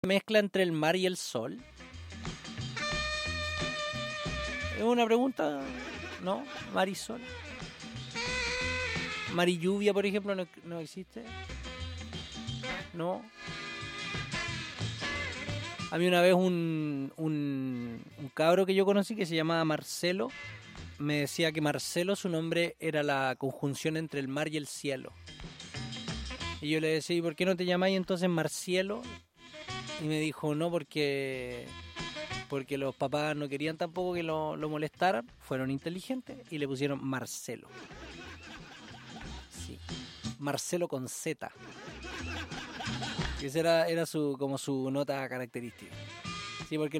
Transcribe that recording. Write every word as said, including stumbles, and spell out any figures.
mezcla entre el mar y el sol? Es una pregunta, ¿no? Mar y sol. Mar y lluvia, por ejemplo, no, no existe. No. A mí una vez un, un, un cabro que yo conocí que se llamaba Marcelo me decía que Marcelo, su nombre era la conjunción entre el mar y el cielo. Y yo le decía, ¿y por qué no te llamáis entonces Marcielo? Y me dijo, no, porque porque los papás no querían tampoco que lo, lo molestaran, fueron inteligentes y le pusieron Marcelo. Sí, Marcelo con Z. Esa era, era su, como su nota característica. Sí, porque